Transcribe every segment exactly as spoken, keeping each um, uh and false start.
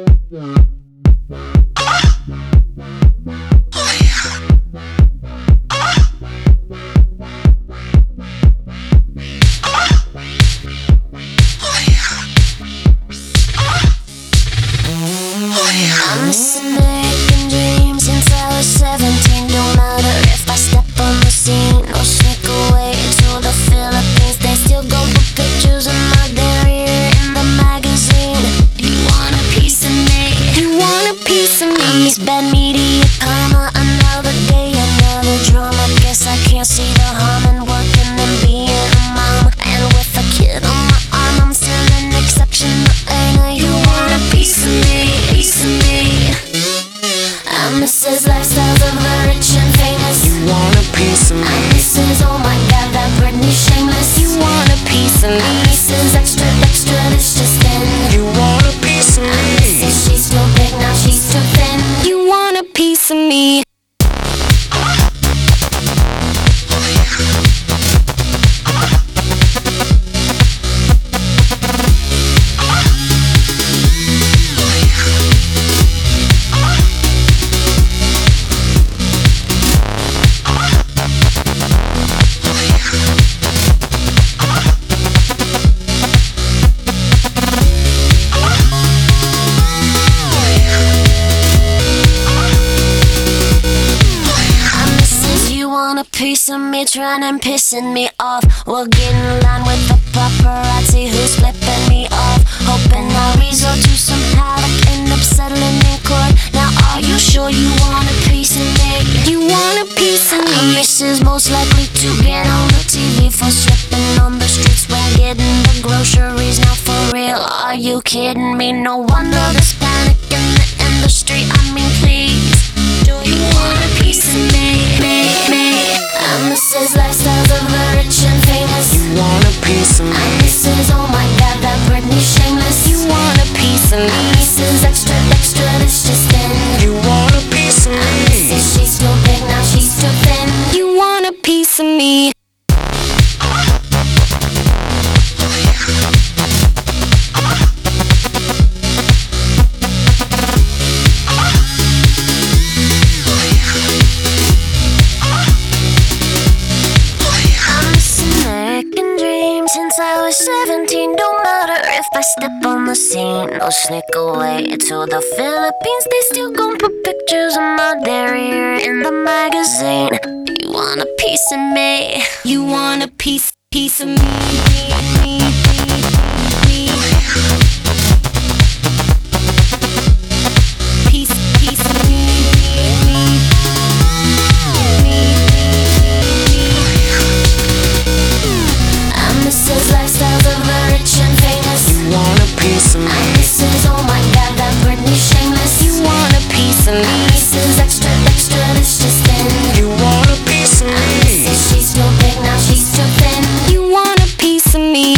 I'm missing making dreams since I was seventeen. No matter if I step on the scene or sneak away to the Philippines, they still go for pictures of my derriere in the magazine. You want a piece of me? You want a piece of me? It's bad media karma. Another day, another drama. Guess I can't see the harm in working and being a mom. And with a kid on my arm, I'm still an exception. And you want a piece of me? Piece of me. I'm Missus Lifestyles of the rich and famous. You want a piece of me? I'm Missus Oh my God, that Britney Shameless. You want a piece of me? I'm Missus Extra, extra, this just in. You want a piece of me? I'm Missus She's too big, now she's too thin. You want a piece of me? A piece of me trying and pissing me off. We'll get in line with the paparazzi who's flipping me off. Hoping I'll resort to some havoc, end up settling in court. Now are you sure you want a piece of me? You want a piece of me? Missus Most likely to get on the T V for slipping on the streets when getting the groceries. Now for real, are you kidding me? No wonder there's panic in the industry. I mean please, do you want a piece of me? me, me? I'm Missus Lifestyles of the rich and famous. You want a piece of me? I'm Missus Oh my God, that Britney Shameless. You want a piece of me? I'm Missus Extra, extra, this just in. You want a piece of me? I'm Missus She's too big, now she's too thin. You want a piece of me? Since I was seventeen, don't matter if I step on the scene or sneak away to the Philippines, they still gon' put pictures of my derriere in the magazine. You want a piece of me? You want a piece, piece of me? me, me, me, me. Piece, piece of me, me, me. Missus Lifestyles of the rich and famous. You want a piece of me? I'm Missus Oh my God, that Britney Shameless. You want a piece of me? I'm Missus Extra, extra, this just in. You want a piece of me? I'm Missus She's too big, now she's too thin. You want a piece of me?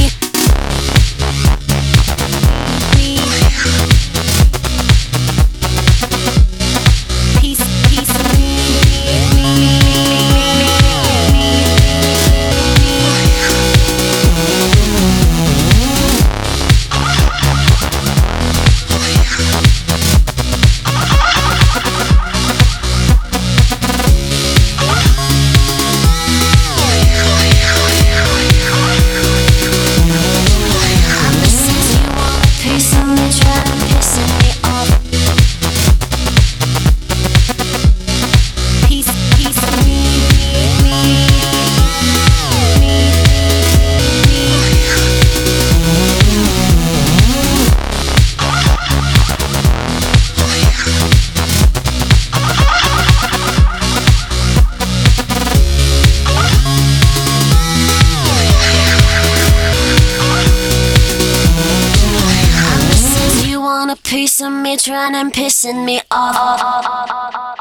Me. Piece, piece of me. Me. Piece of me trying and pissing me off.